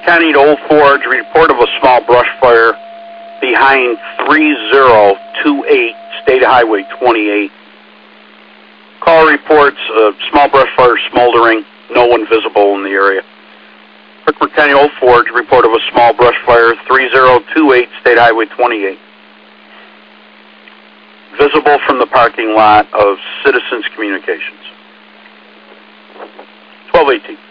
County to Old Forge, report of a small brush fire behind 3028 State Highway 28. Call reports a small brush fire smoldering, no one visible in the area. Herkimer County Old Forge, report of a small brush fire 3028 State Highway 28. Visible from the parking lot of Citizens Communications. 1218.